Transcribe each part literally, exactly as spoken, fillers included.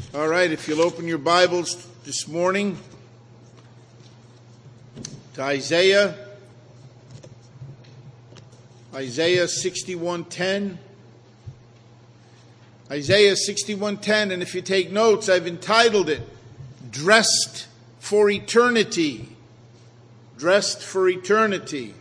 All right, if you'll open your Bibles this morning to Isaiah, Isaiah sixty-one ten. Isaiah sixty-one ten, and if you take notes, I've entitled it, Dressed for Eternity. Dressed for Eternity.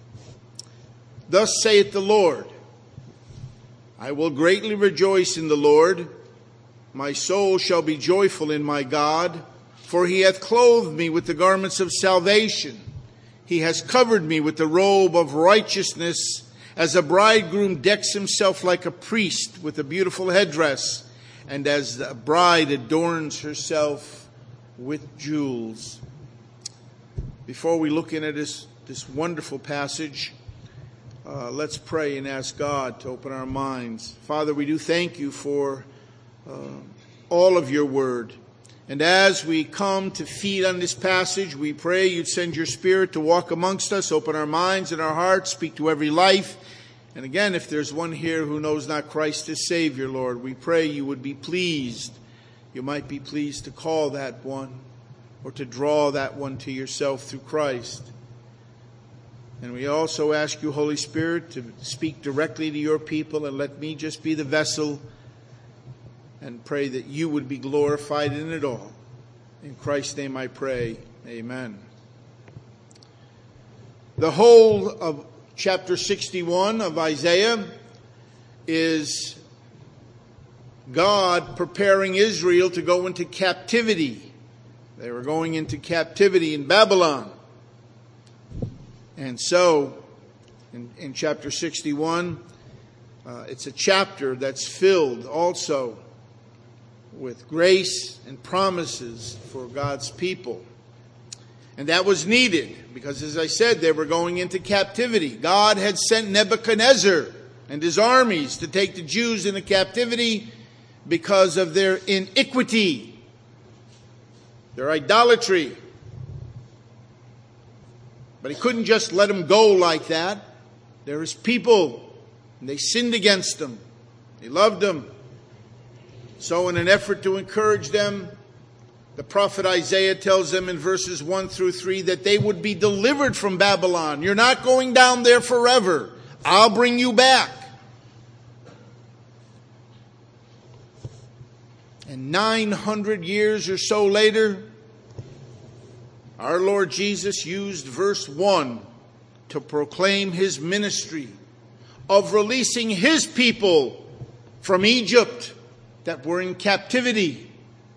Thus saith the Lord, I will greatly rejoice in the Lord. My soul shall be joyful in my God, for he hath clothed me with the garments of salvation. He has covered me with the robe of righteousness, as a bridegroom decks himself like a priest with a beautiful headdress, and as a bride adorns herself with jewels. Before we look into this, this wonderful passage, uh, let's pray and ask God to open our minds. Father, we do thank you for Uh, all of your word. And as we come to feed on this passage, we pray you'd send your Spirit to walk amongst us, open our minds and our hearts, speak to every life. And again, if there's one here who knows not Christ as Savior, Lord, we pray you would be pleased. You might be pleased to call that one or to draw that one to yourself through Christ. And we also ask you, Holy Spirit, to speak directly to your people and let me just be the vessel, and pray that you would be glorified in it all. In Christ's name I pray. Amen. The whole of chapter sixty-one of Isaiah is God preparing Israel to go into captivity. They were going into captivity in Babylon. And so, in, in chapter sixty-one, uh, it's a chapter that's filled also with grace and promises for God's people. And that was needed because, as I said, they were going into captivity. God had sent Nebuchadnezzar and his armies to take the Jews into captivity because of their iniquity, their idolatry. But he couldn't just let them go like that. They're his people, and they sinned against them. They loved them. So in an effort to encourage them, the prophet Isaiah tells them in verses one through three that they would be delivered from Babylon. You're not going down there forever. I'll bring you back. And nine hundred years or so later, our Lord Jesus used verse one to proclaim his ministry of releasing his people from Egypt that were in captivity.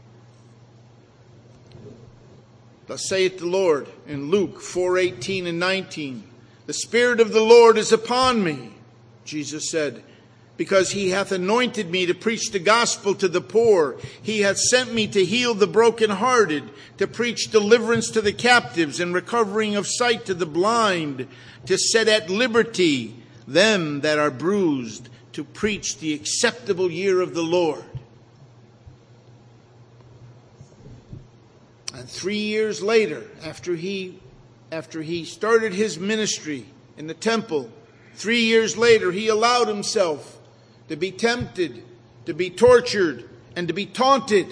Thus saith the Lord in Luke four eighteen and nineteen. The Spirit of the Lord is upon me, Jesus said, because he hath anointed me to preach the gospel to the poor. He hath sent me to heal the brokenhearted, to preach deliverance to the captives and recovering of sight to the blind, to set at liberty them that are bruised, to preach the acceptable year of the Lord. And three years later, after he, after he started his ministry in the temple, three years later, he allowed himself to be tempted, to be tortured, and to be taunted.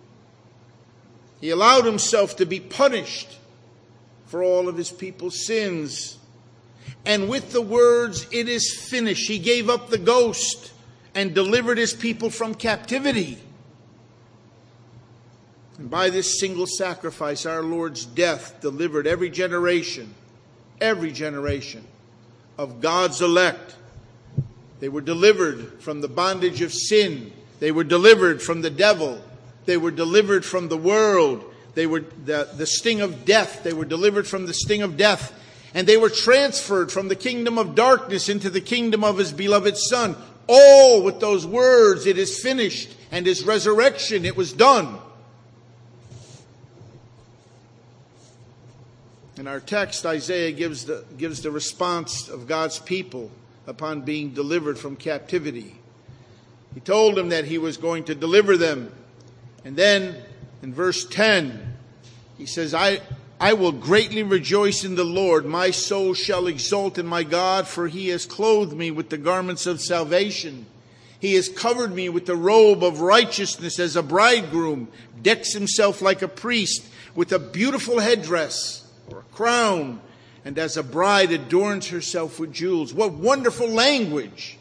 He allowed himself to be punished for all of his people's sins. And with the words, "It is finished," he gave up the ghost and delivered his people from captivity. And by this single sacrifice, our Lord's death delivered every generation, every generation of God's elect. They were delivered from the bondage of sin. They were delivered from the devil. They were delivered from the world. They were the, the sting of death. They were delivered from the sting of death. And they were transferred from the kingdom of darkness into the kingdom of his beloved Son. All with those words, "It is finished," and his resurrection, "It was done." In our text, Isaiah gives the, gives the response of God's people upon being delivered from captivity. He told them that he was going to deliver them. And then in verse ten, he says, I, I will greatly rejoice in the Lord. My soul shall exult in my God, for he has clothed me with the garments of salvation. He has covered me with the robe of righteousness as a bridegroom decks himself like a priest with a beautiful headdress or a crown, and as a bride adorns herself with jewels. What wonderful language!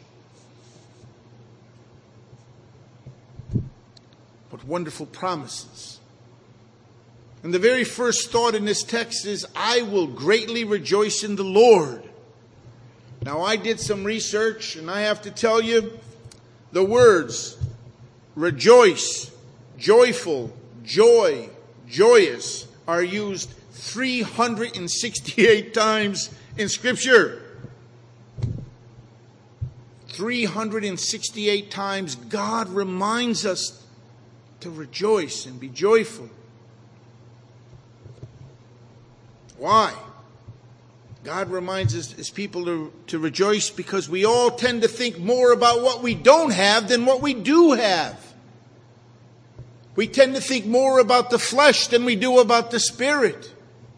What wonderful promises. And the very first thought in this text is, I will greatly rejoice in the Lord. Now, I did some research, and I have to tell you, the words rejoice, joyful, joy, joyous are used three hundred sixty-eight times in Scripture. three hundred sixty-eight times God reminds us to rejoice and be joyful. Why? God reminds us as people to, to rejoice because we all tend to think more about what we don't have than what we do have. We tend to think more about the flesh than we do about the spirit.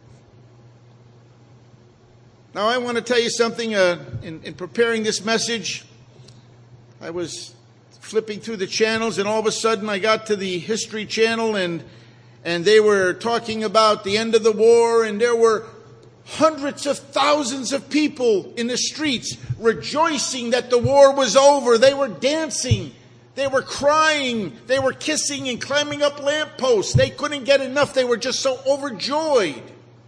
Now, I want to tell you something. Uh, in, in preparing this message, I was flipping through the channels, and all of a sudden I got to the History Channel, and and they were talking about the end of the war, and there were hundreds of thousands of people in the streets rejoicing that the war was over. They were dancing. They were crying. They were kissing and climbing up lampposts. They couldn't get enough. They were just so overjoyed.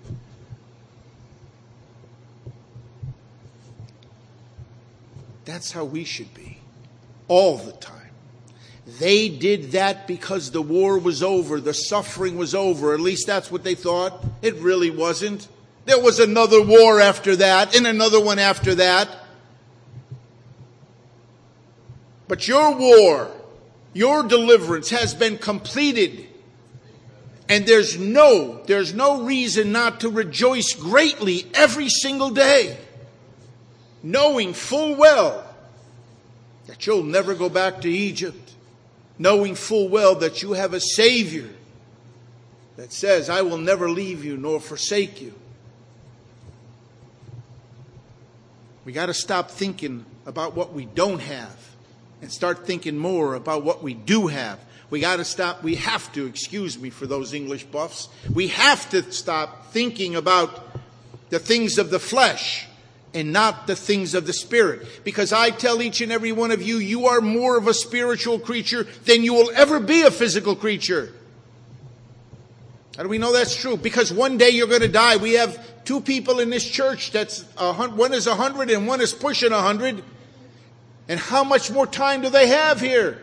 That's how we should be all the time. They did that because the war was over. The suffering was over. At least that's what they thought. It really wasn't. There was another war after that, and another one after that. But your war, your deliverance has been completed. And there's no, there's no reason not to rejoice greatly every single day, knowing full well that you'll never go back to Egypt, knowing full well that you have a Savior that says, I will never leave you nor forsake you. We got to stop thinking about what we don't have and start thinking more about what we do have. We got to stop, we have to, excuse me for those English buffs, we have to stop thinking about the things of the flesh and not the things of the Spirit. Because I tell each and every one of you, you are more of a spiritual creature than you will ever be a physical creature. How do we know that's true? Because one day you're going to die. We have two people in this church that's a, one is a hundred and one is pushing a hundred. And how much more time do they have here?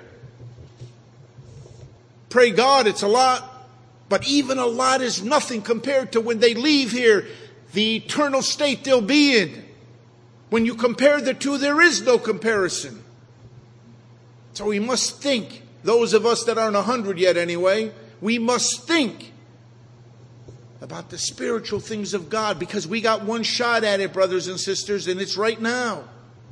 Pray God, it's a lot. But even a lot is nothing compared to when they leave here, the eternal state they'll be in. When you compare the two, there is no comparison. So we must think, those of us that aren't a hundred yet anyway, we must think about the spiritual things of God, because we got one shot at it, brothers and sisters, and it's right now.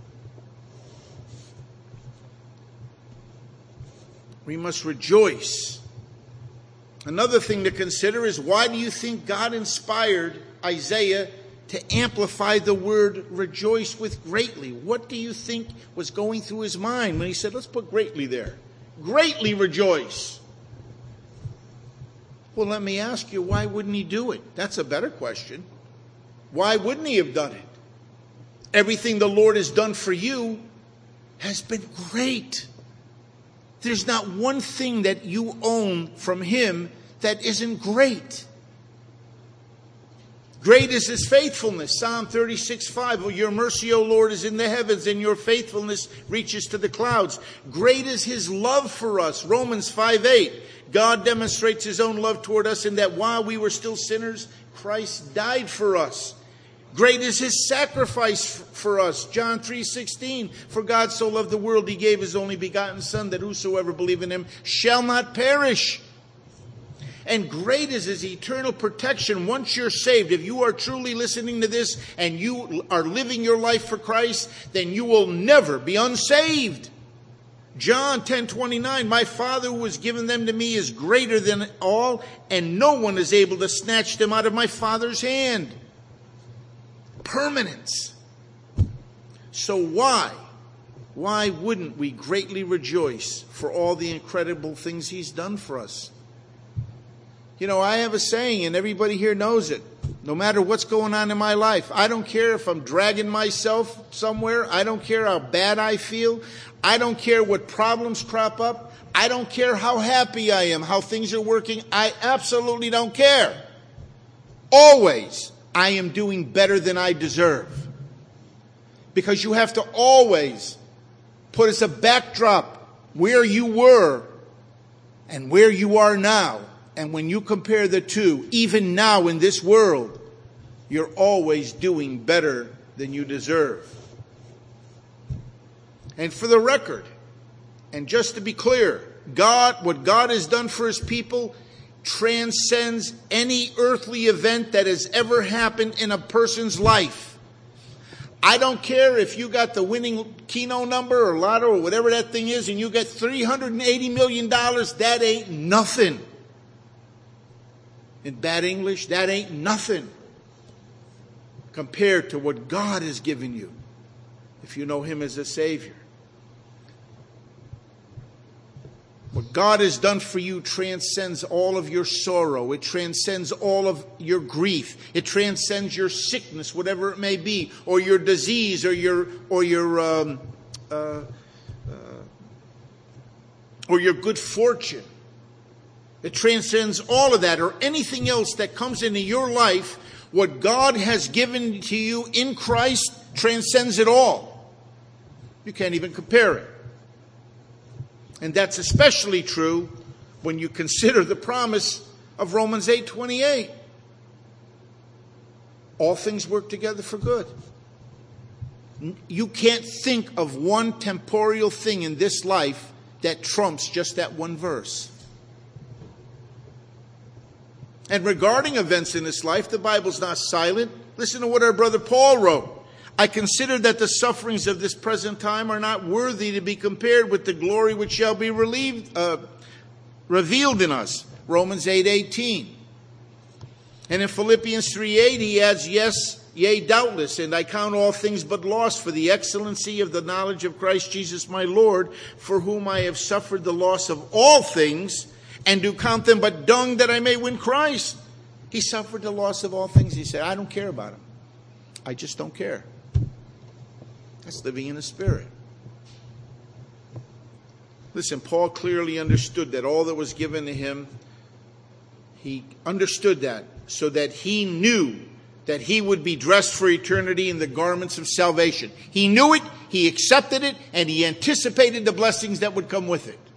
We must rejoice. Another thing to consider is, why do you think God inspired Isaiah to amplify the word rejoice with greatly? What do you think was going through his mind when he said, let's put greatly there? Greatly rejoice. Well, let me ask you, why wouldn't he do it? That's a better question. Why wouldn't he have done it? Everything the Lord has done for you has been great. There's not one thing that you own from him that isn't great. Great is his faithfulness. Psalm thirty-six five. Oh, your mercy, O Lord, is in the heavens, and your faithfulness reaches to the clouds. Great is his love for us. Romans five eight. God demonstrates his own love toward us in that while we were still sinners, Christ died for us. Great is his sacrifice for us. John three sixteen. For God so loved the world, he gave his only begotten Son, that whosoever believe in him shall not perish. And great is his eternal protection once you're saved. If you are truly listening to this and you are living your life for Christ, then you will never be unsaved. John ten twenty-nine, my Father who has given them to me is greater than all, and no one is able to snatch them out of my Father's hand. Permanence. So why? why wouldn't we greatly rejoice for all the incredible things he's done for us? You know, I have a saying, and everybody here knows it. No matter what's going on in my life, I don't care if I'm dragging myself somewhere. I don't care how bad I feel. I don't care what problems crop up. I don't care how happy I am, how things are working. I absolutely don't care. Always, I am doing better than I deserve. Because you have to always put as a backdrop where you were and where you are now. And when you compare the two, even now in this world, you're always doing better than you deserve. And for the record, and just to be clear, God, what God has done for his people transcends any earthly event that has ever happened in a person's life. I don't care if you got the winning Keno number or lotto or whatever that thing is and you get three hundred eighty million dollars, that ain't nothing. In bad English, that ain't nothing compared to what God has given you if you know him as a Savior. What God has done for you transcends all of your sorrow. It transcends all of your grief. It transcends your sickness, whatever it may be, or your disease, or your or your um, uh, uh, or your good fortune. It transcends all of that, or anything else that comes into your life. What God has given to you in Christ transcends it all. You can't even compare it. And that's especially true when you consider the promise of Romans eight twenty-eight. All things work together for good. You can't think of one temporal thing in this life that trumps just that one verse. And regarding events in this life, the Bible's not silent. Listen to what our brother Paul wrote. I consider that the sufferings of this present time are not worthy to be compared with the glory which shall be relieved, uh, revealed in us. Romans eight eighteen. And in Philippians three eight, he adds, yes, yea, doubtless, and I count all things but loss for the excellency of the knowledge of Christ Jesus my Lord, for whom I have suffered the loss of all things, and do count them but dung that I may win Christ. He suffered the loss of all things. He said, I don't care about him. I just don't care. That's living in the Spirit. Listen, Paul clearly understood that all that was given to him, he understood that so that he knew that he would be dressed for eternity in the garments of salvation. He knew it, he accepted it, and he anticipated the blessings that would come with it.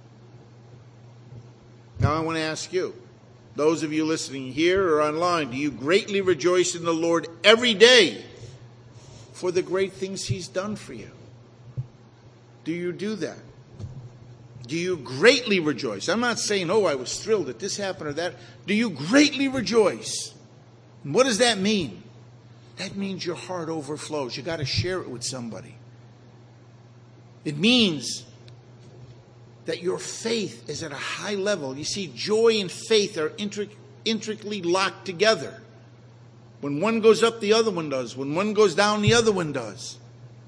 Now I want to ask you, those of you listening here or online, do you greatly rejoice in the Lord every day for the great things he's done for you? Do you do that? Do you greatly rejoice? I'm not saying, oh, I was thrilled that this happened or that. Do you greatly rejoice? And what does that mean? That means your heart overflows. You got to share it with somebody. It means that your faith is at a high level. You see, joy and faith are intric- intricately locked together. When one goes up, the other one does. When one goes down, the other one does.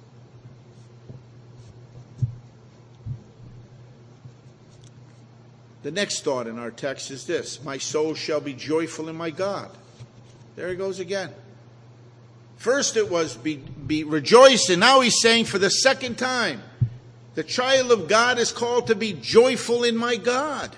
The next thought in our text is this: my soul shall be joyful in my God. There he goes again. First it was be, be rejoice, and now he's saying for the second time, the child of God is called to be joyful in my God.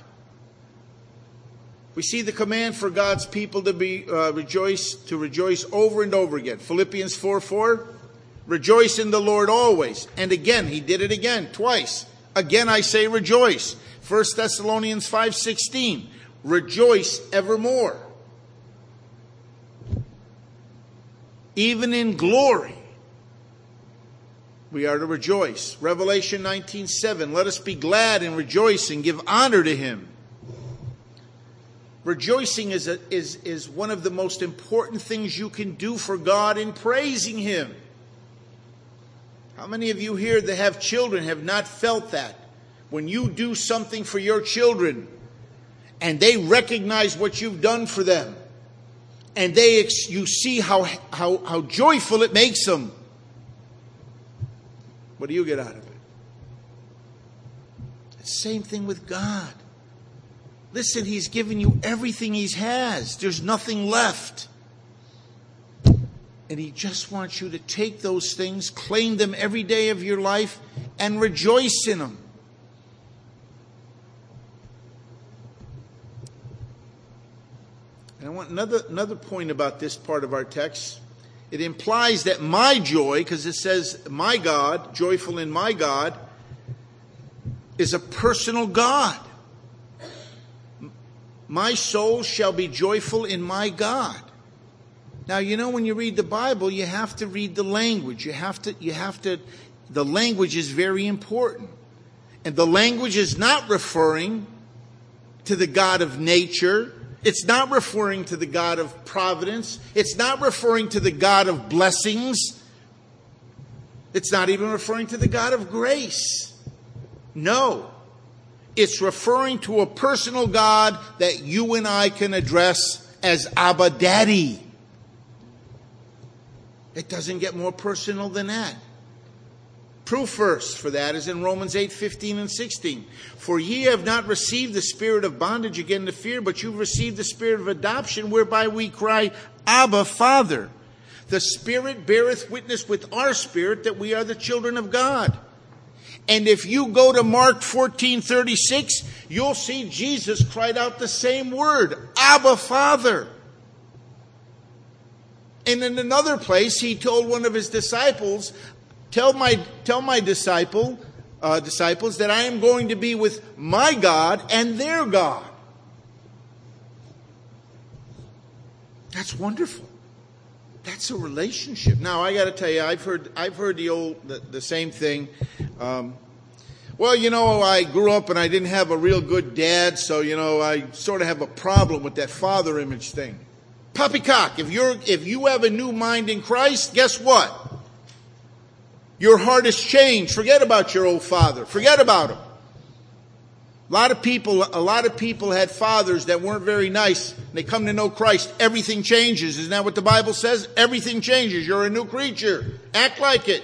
We see the command for God's people to be uh, rejoice, to rejoice over and over again. Philippians four four, rejoice in the Lord always. And again, he did it again, twice. Again I say rejoice. First Thessalonians five sixteen, rejoice evermore. Even in glory, we are to rejoice. Revelation nineteen seven, let us be glad and rejoice and give honor to him. Rejoicing is, a, is, is one of the most important things you can do for God in praising him. How many of you here that have children have not felt that? When you do something for your children and they recognize what you've done for them, and they you see how, how, how joyful it makes them. What do you get out of it? It's the same thing with God. Listen, He's given you everything He has. There's nothing left. And He just wants you to take those things, claim them every day of your life, and rejoice in them. And I want another, another point about this part of our text. It implies that my joy, because it says, my God, joyful in my God, is a personal God. My soul shall be joyful in my God. Now, you know, when you read the Bible, you have to read the language. You have to, you have to, the language is very important. And the language is not referring to the God of nature. It's not referring to the God of providence. It's not referring to the God of blessings. It's not even referring to the God of grace. No. It's referring to a personal God that you and I can address as Abba Daddy. It doesn't get more personal than that. Proof verse for that is in Romans eight, fifteen and sixteen. For ye have not received the spirit of bondage again to fear, but you've received the spirit of adoption, whereby we cry, Abba, Father. The Spirit beareth witness with our spirit that we are the children of God. And if you go to Mark fourteen, thirty-six, you'll see Jesus cried out the same word, Abba, Father. And in another place, he told one of his disciples, Tell my tell my disciple uh, disciples that I am going to be with my God and their God. That's wonderful. That's a relationship. Now I got to tell you, I've heard I've heard the old the, the same thing. Um, well, you know, I grew up and I didn't have a real good dad, so you know I sort of have a problem with that father image thing. Poppycock, if you're if you have a new mind in Christ, guess what? Your heart has changed. Forget about your old father. Forget about him. A lot of people, a lot of people had fathers that weren't very nice. They come to know Christ. Everything changes. Isn't that what the Bible says? Everything changes. You're a new creature. Act like it.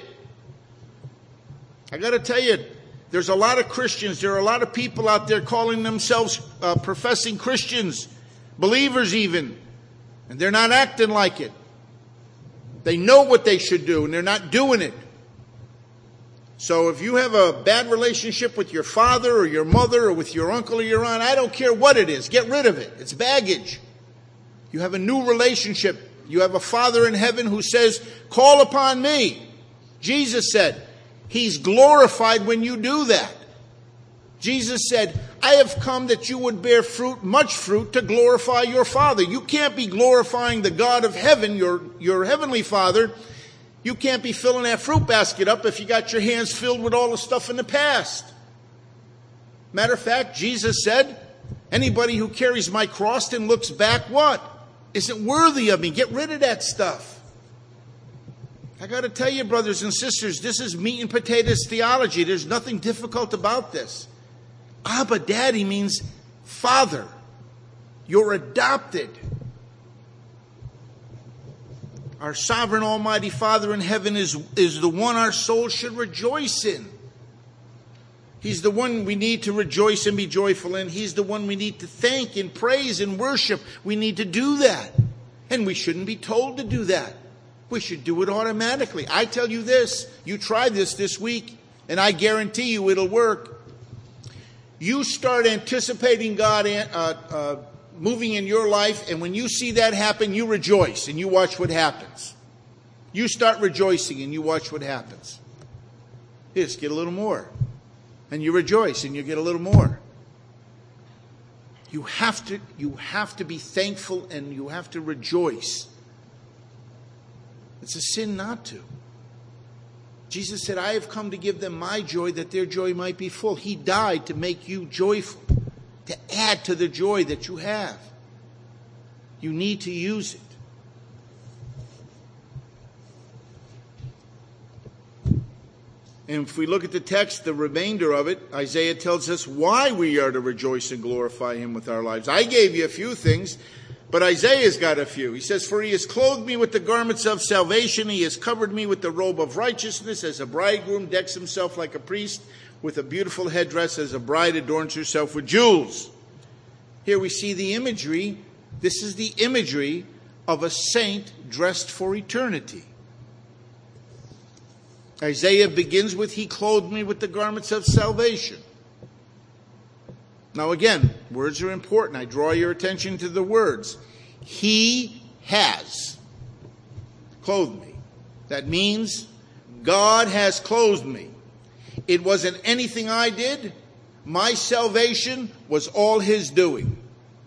I got to tell you, there's a lot of Christians. There are a lot of people out there calling themselves uh, professing Christians, believers even, and they're not acting like it. They know what they should do, and they're not doing it. So if you have a bad relationship with your father or your mother or with your uncle or your aunt, I don't care what it is. Get rid of it. It's baggage. You have a new relationship. You have a Father in heaven who says, call upon me. Jesus said, He's glorified when you do that. Jesus said, I have come that you would bear fruit, much fruit, to glorify your Father. You can't be glorifying the God of heaven, your, your heavenly Father. You can't be filling that fruit basket up if you got your hands filled with all the stuff in the past. Matter of fact, Jesus said, anybody who carries my cross and looks back, what? Isn't worthy of me. Get rid of that stuff. I got to tell you, brothers and sisters, this is meat and potatoes theology. There's nothing difficult about this. Abba, Daddy means Father. You're adopted. Our sovereign almighty Father in heaven is, is the one our soul should rejoice in. He's the one we need to rejoice and be joyful in. He's the one we need to thank and praise and worship. We need to do that. And we shouldn't be told to do that. We should do it automatically. I tell you this, you try this this week, and I guarantee you it'll work. You start anticipating God uh, uh, moving in your life, and when you see that happen, you rejoice and you watch what happens. You start rejoicing and you watch what happens. You just get a little more. And you rejoice and you get a little more. You have to, you have to be thankful and you have to rejoice. It's a sin not to. Jesus said, I have come to give them my joy that their joy might be full. He died to make you joyful, to add to the joy that you have. You need to use it. And if we look at the text, the remainder of it, Isaiah tells us why we are to rejoice and glorify Him with our lives. I gave you a few things. But Isaiah's got a few. He says, for he has clothed me with the garments of salvation. He has covered me with the robe of righteousness, as a bridegroom decks himself like a priest, with a beautiful headdress, as a bride adorns herself with jewels. Here we see the imagery. This is the imagery of a saint dressed for eternity. Isaiah begins with, he clothed me with the garments of salvation. Now again, words are important. I draw your attention to the words. He has clothed me. That means God has clothed me. It wasn't anything I did. My salvation was all his doing.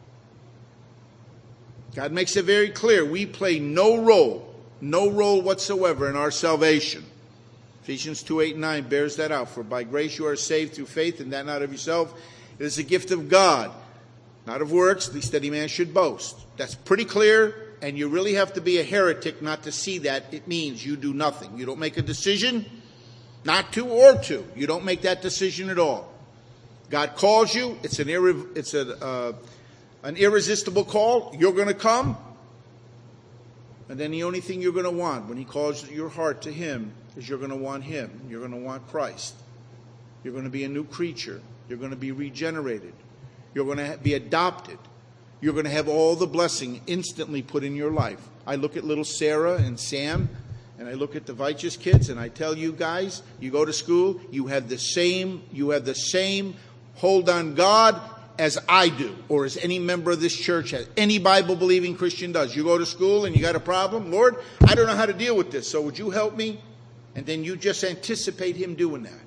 God makes it very clear. We play no role, no role whatsoever in our salvation. Ephesians two, eight, and nine bears that out. For by grace you are saved through faith, and that not of yourself. It is a gift of God, not of works, lest any man should boast. That's pretty clear, and you really have to be a heretic not to see that. It means you do nothing. You don't make a decision, not to or to. You don't make that decision at all. God calls you. It's an irre- it's a, uh, an irresistible call. You're going to come. And then the only thing you're going to want when he calls your heart to him is you're going to want him. You're going to want Christ. You're going to be a new creature. You're going to be regenerated. You're going to be adopted. You're going to have all the blessing instantly put in your life. I look at little Sarah and Sam, and I look at the Vighteous kids, and I tell you guys, you go to school, you have the same, you have the same hold on God as I do, or as any member of this church has, any Bible-believing Christian does. You go to school and you got a problem. Lord, I don't know how to deal with this, so would you help me? And then you just anticipate him doing that.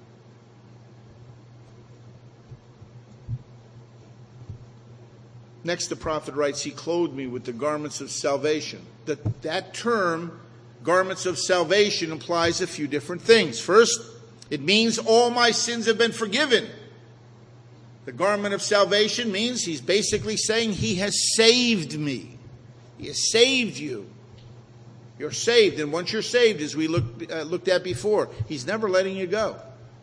Next, the prophet writes, he clothed me with the garments of salvation. That, that term, garments of salvation, implies a few different things. First, it means all my sins have been forgiven. The garment of salvation means he's basically saying he has saved me. He has saved you. You're saved. And once you're saved, as we looked, uh, looked at before, he's never letting you go.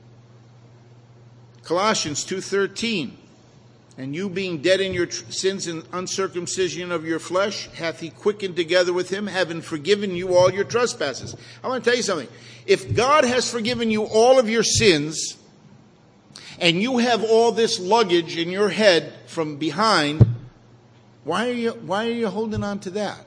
Colossians two thirteen. And you being dead in your tr- sins and uncircumcision of your flesh, hath he quickened together with him, having forgiven you all your trespasses. I want to tell you something. If God has forgiven you all of your sins, and you have all this luggage in your head from behind, why are you, why are you holding on to that?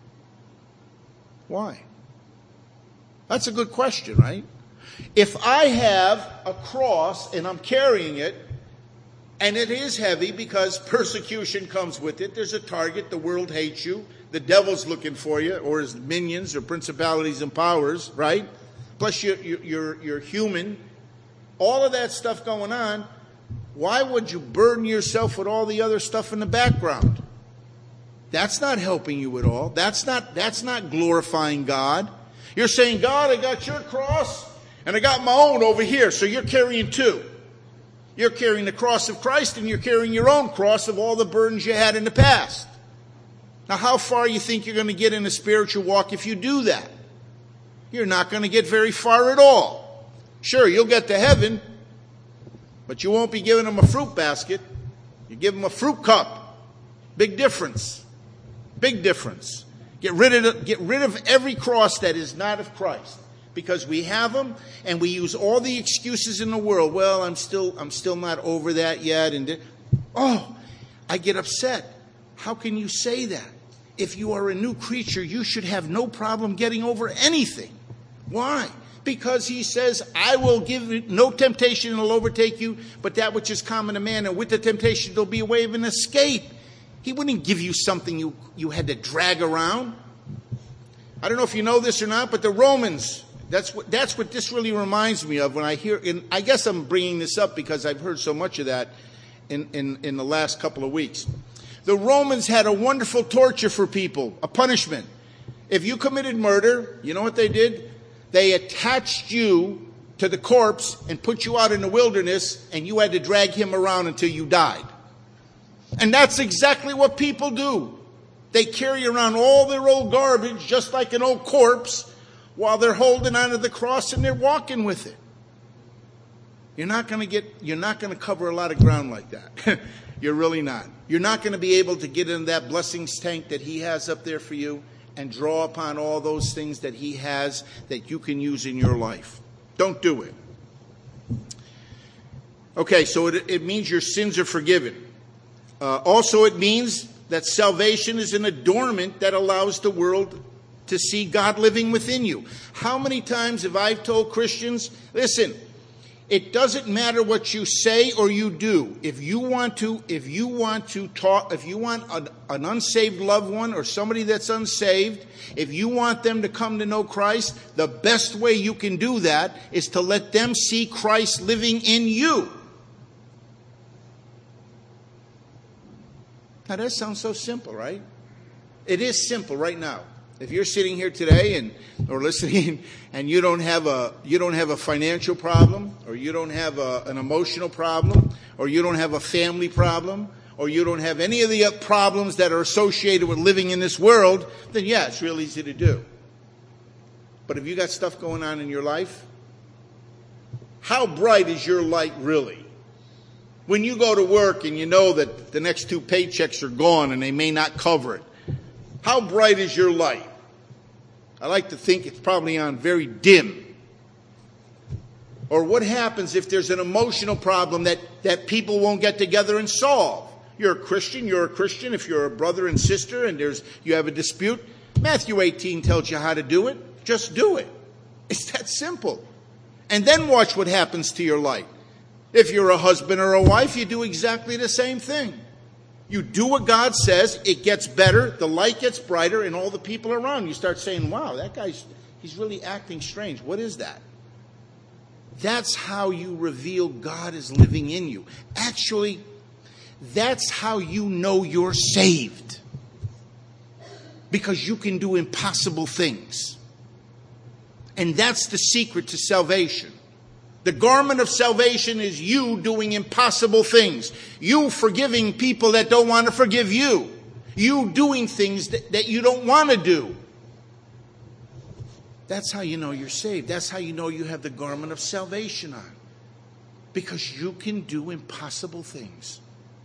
Why? That's a good question, right? If I have a cross and I'm carrying it, and it is heavy because persecution comes with it. There's a target. The world hates you. The devil's looking for you, or his minions or principalities and powers, right? Plus you're, you're, you're human. All of that stuff going on. Why would you burden yourself with all the other stuff in the background? That's not helping you at all. That's not, that's not glorifying God. You're saying, God, I got your cross and I got my own over here. So you're carrying two. You're carrying the cross of Christ and you're carrying your own cross of all the burdens you had in the past. Now, how far you think you're going to get in a spiritual walk if you do that? You're not going to get very far at all. Sure, you'll get to heaven, but you won't be giving them a fruit basket. You give them a fruit cup. Big difference. Big difference. Get rid of, get rid of every cross that is not of Christ. Because we have them, and we use all the excuses in the world. Well, I'm still, I'm still not over that yet. And oh, I get upset. How can you say that? If you are a new creature, you should have no problem getting over anything. Why? Because he says, I will give you no temptation will overtake you, but that which is common to man, and with the temptation there'll be a way of an escape. He wouldn't give you something you, you had to drag around. I don't know if you know this or not, but the Romans, That's what, that's what this really reminds me of when I hear, and I guess I'm bringing this up because I've heard so much of that in, in, in the last couple of weeks. The Romans had a wonderful torture for people, a punishment. If you committed murder, you know what they did? They attached you to the corpse and put you out in the wilderness, and you had to drag him around until you died. And that's exactly what people do. They carry around all their old garbage, just like an old corpse, while they're holding onto the cross and they're walking with it. You're not going to get, you're not going to cover a lot of ground like that. You're really not. You're not going to be able to get in that blessings tank that he has up there for you and draw upon all those things that he has that you can use in your life. Don't do it. Okay, so it, it means your sins are forgiven. Uh, also, it means that salvation is an adornment that allows the world to see God living within you. How many times have I told Christians, listen, it doesn't matter what you say or you do. If you want to, if you want to talk, if you want an, an unsaved loved one or somebody that's unsaved, if you want them to come to know Christ, the best way you can do that is to let them see Christ living in you. Now that sounds so simple, right? It is simple right now. If you're sitting here today and or listening and you don't have a you don't have a financial problem, or you don't have a, an emotional problem, or you don't have a family problem, or you don't have any of the problems that are associated with living in this world, then yeah, it's real easy to do. But if you got stuff going on in your life, how bright is your light really? When you go to work and you know that the next two paychecks are gone and they may not cover it, how bright is your light? I like to think it's probably on very dim. Or what happens if there's an emotional problem that, that people won't get together and solve? You're a Christian, you're a Christian. If you're a brother and sister and there's you have a dispute, Matthew eighteen tells you how to do it. Just do it. It's that simple. And then watch what happens to your light. If you're a husband or a wife, you do exactly the same thing. You do what God says, it gets better, the light gets brighter, and all the people around you start saying, wow, that guy's, he's really acting strange. What is that? That's how you reveal God is living in you. Actually, that's how you know you're saved. Because you can do impossible things. And that's the secret to salvation. The garment of salvation is you doing impossible things. You forgiving people that don't want to forgive you. You doing things that, that you don't want to do. That's how you know you're saved. That's how you know you have the garment of salvation on. Because you can do impossible things.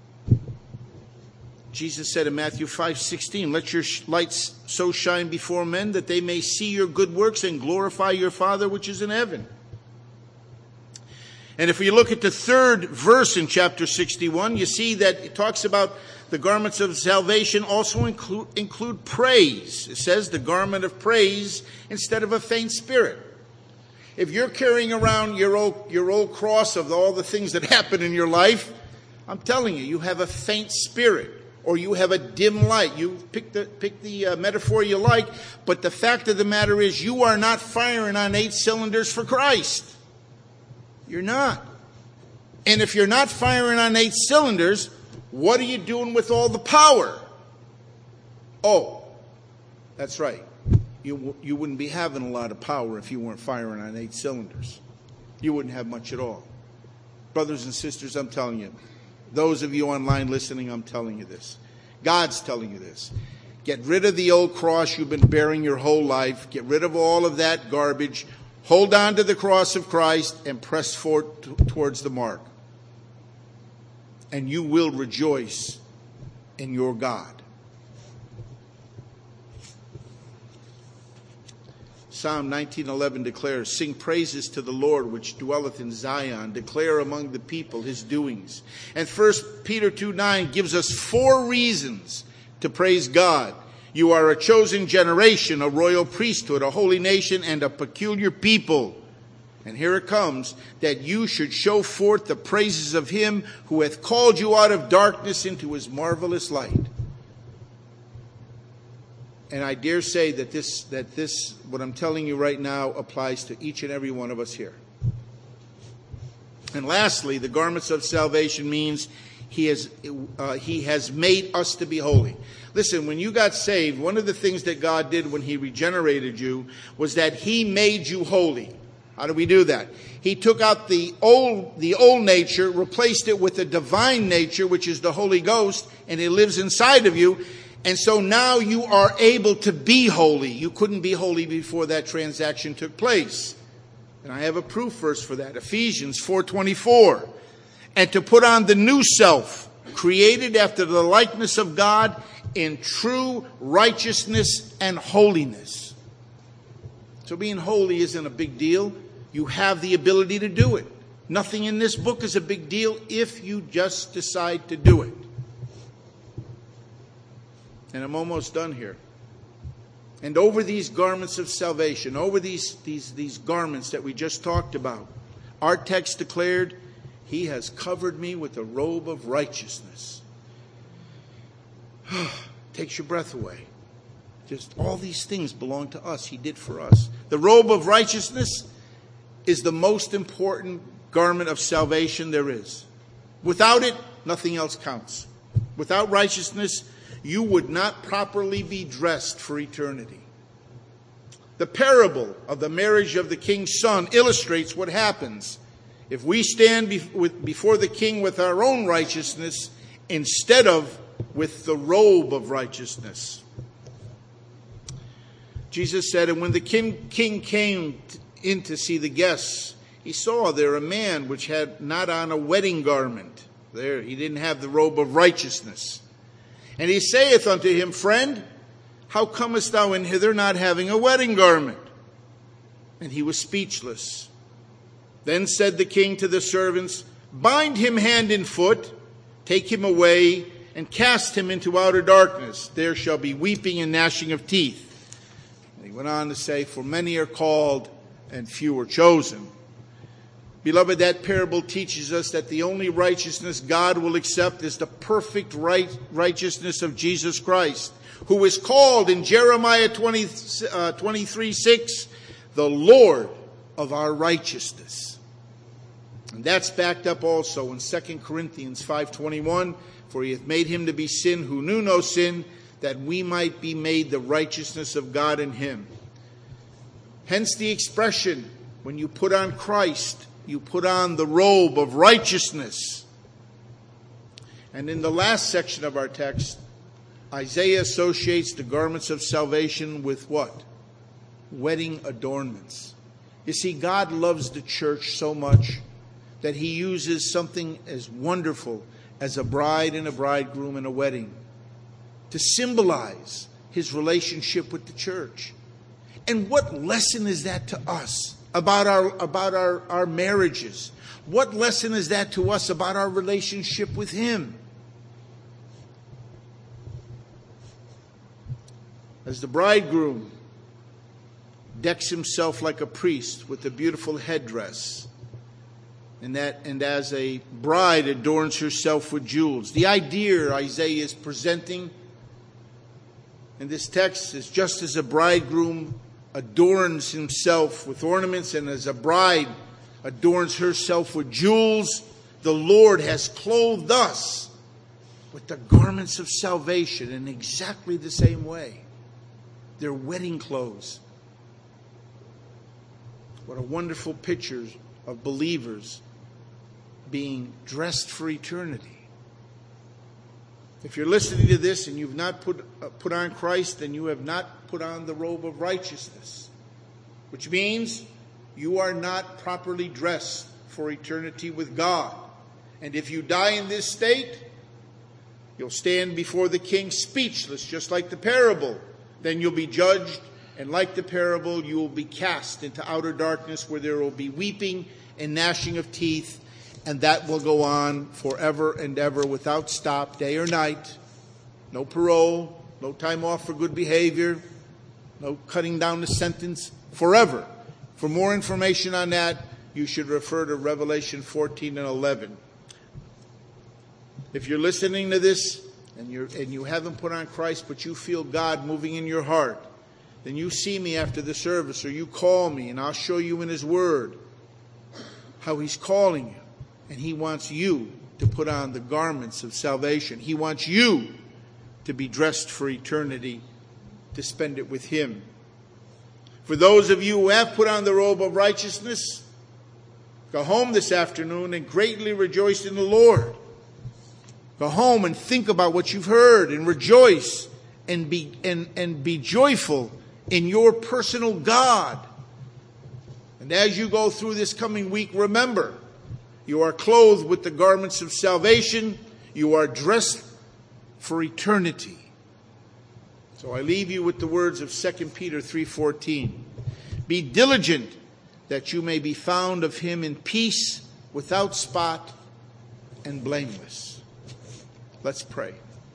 Jesus said in Matthew five sixteen, let your lights so shine before men that they may see your good works and glorify your Father which is in heaven. And if we look at the third verse in chapter sixty-one, you see that it talks about the garments of salvation also include, include praise. It says the garment of praise instead of a faint spirit. If you're carrying around your old, your old cross of all the things that happen in your life, I'm telling you, you have a faint spirit or you have a dim light. You pick the, pick the uh, metaphor you like, but the fact of the matter is you are not firing on eight cylinders for Christ. You're not. And if you're not firing on eight cylinders, what are you doing with all the power? Oh, that's right. You, you wouldn't be having a lot of power if you weren't firing on eight cylinders. You wouldn't have much at all. Brothers and sisters, I'm telling you. Those of you online listening, I'm telling you this. God's telling you this. Get rid of the old cross you've been bearing your whole life. Get rid of all of that garbage. Hold on to the cross of Christ and press forward t- towards the mark. And you will rejoice in your God. Psalm nineteen eleven declares, sing praises to the Lord which dwelleth in Zion. Declare among the people his doings. And First Peter two nine gives us four reasons to praise God. You are a chosen generation, a royal priesthood, a holy nation, and a peculiar people. And here it comes, that you should show forth the praises of him who hath called you out of darkness into his marvelous light. And I dare say that this, that this, what I'm telling you right now, applies to each and every one of us here. And lastly, the garments of salvation means he has, uh, he has made us to be holy. Listen, when you got saved, one of the things that God did when he regenerated you was that he made you holy. How do we do that? He took out the old, the old nature, replaced it with the divine nature, which is the Holy Ghost, and it lives inside of you. And so now you are able to be holy. You couldn't be holy before that transaction took place. And I have a proof verse for that, Ephesians four twenty-four. And to put on the new self, created after the likeness of God in true righteousness and holiness. So being holy isn't a big deal. You have the ability to do it. Nothing in this book is a big deal if you just decide to do it. And I'm almost done here. And over these garments of salvation, over these, these, these garments that we just talked about, our text declared, He has covered me with a robe of righteousness. Takes your breath away. Just all these things belong to us. He did for us. The robe of righteousness is the most important garment of salvation there is. Without it, nothing else counts. Without righteousness, you would not properly be dressed for eternity. The parable of the marriage of the king's son illustrates what happens if we stand before the king with our own righteousness instead of with the robe of righteousness. Jesus said, and when the king, king came in to see the guests, he saw there a man which had not on a wedding garment. There, he didn't have the robe of righteousness. And he saith unto him, Friend, how comest thou in hither not having a wedding garment? And he was speechless. Then said the king to the servants, Bind him hand and foot, take him away, and cast him into outer darkness. There shall be weeping and gnashing of teeth. And he went on to say, For many are called, and few are chosen. Beloved, that parable teaches us that the only righteousness God will accept is the perfect right, righteousness of Jesus Christ, who is called in Jeremiah twenty, uh, twenty-three six, the Lord of our righteousness. And that's backed up also in Second Corinthians five twenty-one, for he hath made him to be sin who knew no sin, that we might be made the righteousness of God in him. Hence the expression, when you put on Christ, you put on the robe of righteousness. And in the last section of our text, Isaiah associates the garments of salvation with what? Wedding adornments. You see, God loves the church so much that he uses something as wonderful as a bride and a bridegroom in a wedding to symbolize his relationship with the church. And what lesson is that to us? About our about our, our marriages. What lesson is that to us about our relationship with him? As the bridegroom decks himself like a priest with a beautiful headdress, and that and as a bride adorns herself with jewels. The idea Isaiah is presenting in this text is just as a bridegroom adorns himself with ornaments, and as a bride adorns herself with jewels, the Lord has clothed us with the garments of salvation in exactly the same way. They're wedding clothes. What a wonderful picture of believers being dressed for eternity. If you're listening to this and you've not put uh, put on Christ, then you have not put on the robe of righteousness, which means you are not properly dressed for eternity with God. And if you die in this state, you'll stand before the king speechless, just like the parable. Then you'll be judged, and like the parable, you will be cast into outer darkness where there will be weeping and gnashing of teeth. And that will go on forever and ever without stop, day or night. No parole, no time off for good behavior, no cutting down the sentence, forever. For more information on that, you should refer to Revelation fourteen and eleven. If you're listening to this and, you're, and you haven't put on Christ, but you feel God moving in your heart, then you see me after the service, or you call me, and I'll show you in his word how he's calling you. And he wants you to put on the garments of salvation. He wants you to be dressed for eternity, to spend it with him. For those of you who have put on the robe of righteousness, go home this afternoon and greatly rejoice in the Lord. Go home and think about what you've heard and rejoice and be and, and be joyful in your personal God. And as you go through this coming week, remember, you are clothed with the garments of salvation. You are dressed for eternity. So I leave you with the words of Second Peter three fourteen. Be diligent that you may be found of him in peace, without spot, and blameless. Let's pray.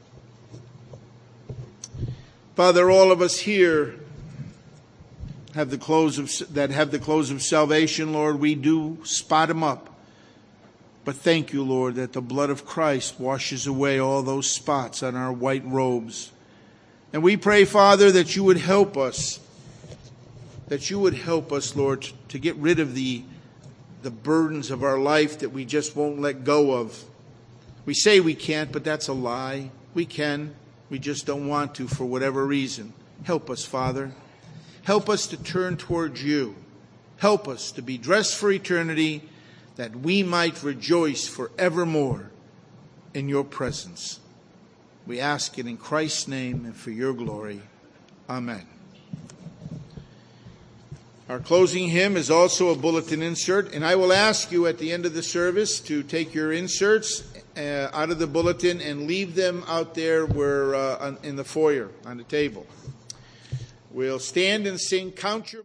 Father, all of us here have the clothes of, that have the clothes of salvation, Lord. We do spot them up. But thank you, Lord, that the blood of Christ washes away all those spots on our white robes. And we pray, Father, that you would help us, that you would help us, Lord, to get rid of the, the burdens of our life that we just won't let go of. We say we can't, but that's a lie. We can. We just don't want to for whatever reason. Help us, Father. Help us to turn towards you. Help us to be dressed for eternity, that we might rejoice forevermore in your presence. We ask it in Christ's name and for your glory. Amen. Our closing hymn is also a bulletin insert, and I will ask you at the end of the service to take your inserts uh, out of the bulletin and leave them out there where uh, in the foyer on the table. We'll stand and sing, Count Your